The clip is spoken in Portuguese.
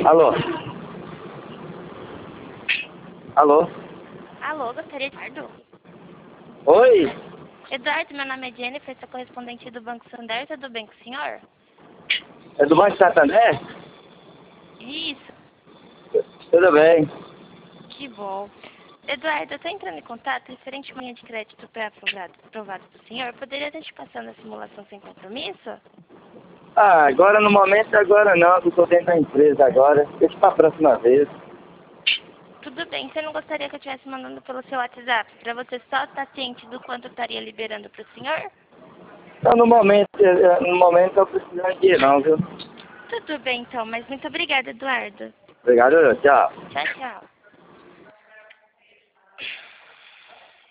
Alô? Alô? Alô, gostaria de Eduardo? Oi? Eduardo, meu nome é Jennifer, sou correspondente do Banco Santander, tudo bem com o senhor? É do Banco Santander? Isso, Tudo bem. que bom. Eduardo, eu estou entrando em contato referente a uma linha de crédito aprovado do senhor. Poderia estar te passando a simulação sem compromisso? Ah, agora no momento, agora não, que eu estou dentro da empresa agora. Deixa para a próxima vez. Tudo bem, você não gostaria que eu estivesse mandando pelo seu WhatsApp, para você só estar ciente do quanto eu estaria liberando para o senhor? Então no momento eu preciso de ir não, viu? Tudo bem então, mas muito obrigada, Eduardo. Obrigado, tchau. Tchau, tchau.